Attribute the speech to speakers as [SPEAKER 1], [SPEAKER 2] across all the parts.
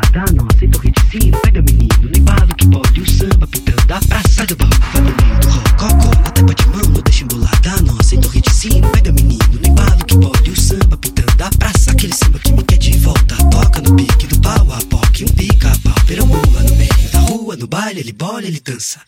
[SPEAKER 1] desembulada, nossa, então reticino. Pega menino, nem balo que pode. O samba pitando da praça, sai do banco, vai pro meio do rococó. Na tapa de mão, não deixa embolada, nossa, então reticino. Pega menino, nem balo que pode. O samba pitando da praça, aquele samba que me quer de volta. Toca no pique do pau a poque, um pica-pau. Perambula no meio da rua, no baile, ele bola, ele dança.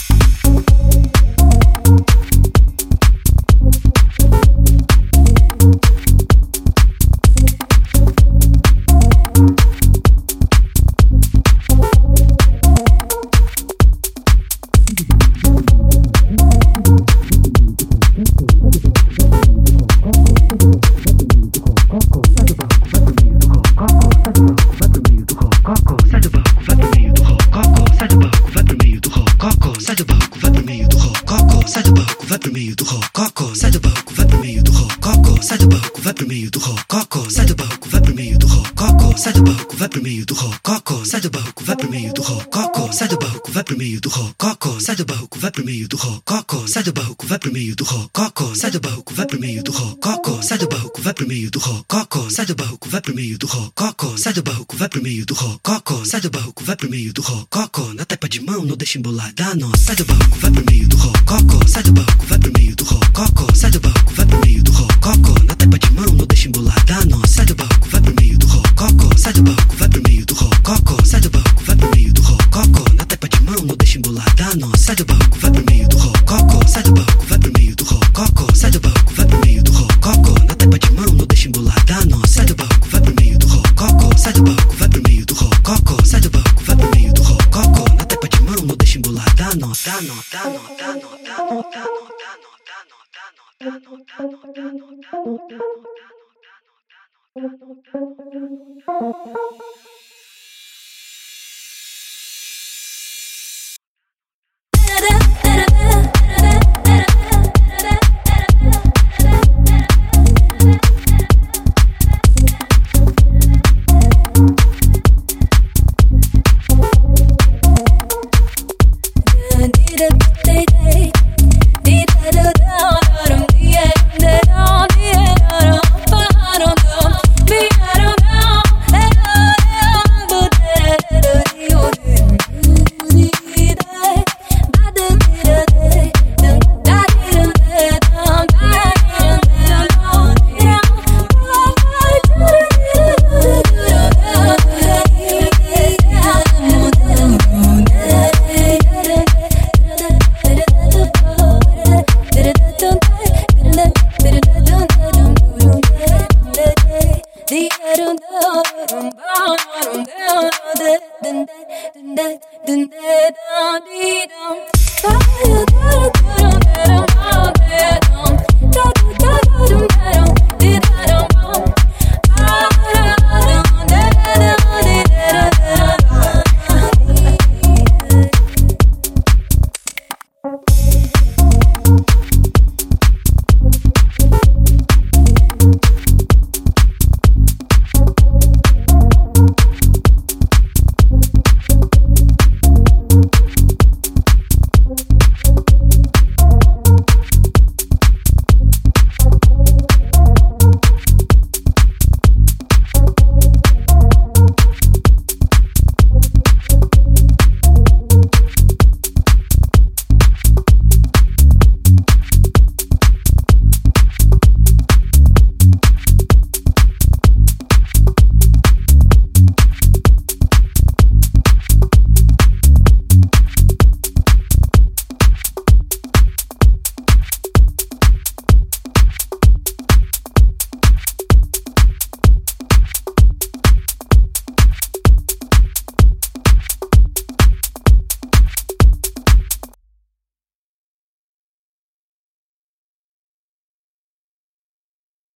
[SPEAKER 1] Vai pro meio do rococó, sai do banco, vai pro meio do rococó, sai do banco, vai pro meio do rococó, sai do banco, vai pro meio do rococó, sai do banco, vai pro meio do rococó, sai do banco, vai pro meio do rococó, sai do banco, vai pro meio do rococó, sai do banco, vai pro meio do rococó, sai do banco, vai pro meio do rococó, sai do banco, vai pro meio do rococó, sai do banco, vai pro meio do rococó, sai do banco, vai pro meio do rococó, sai do banco, vai pro meio do rococó, sai do banco, vai pro meio do rococó, na tapa de mão, não deixa embolada, nossa, sai do banco, vai pro meio do rococó, sai do banco, vai pro meio do rococó, sai do banco, vai pro meio do rococó, na tapa de mão, não deixa embolada, nossa, sai do banco, vai pro meio do rococó, sai do banco, vai pro meio do rococó, sai do banco, vai pro meio do rococó, na tapa de mão, não deixa embolada, nossa, sai do banco, vai pro meio do rococó, sai do banco, vai pro meio do rococó, sai do banco, vai pro meio do rococó, na tapa de mão, não deixa embolada, nossa, sai do banco, vai pro meio do rococó, sai do banco, vai pro meio do rococó, sai do banco, vai pro meio do rococó, na tapa de mão, não deixa embolada, nossa,
[SPEAKER 2] Dun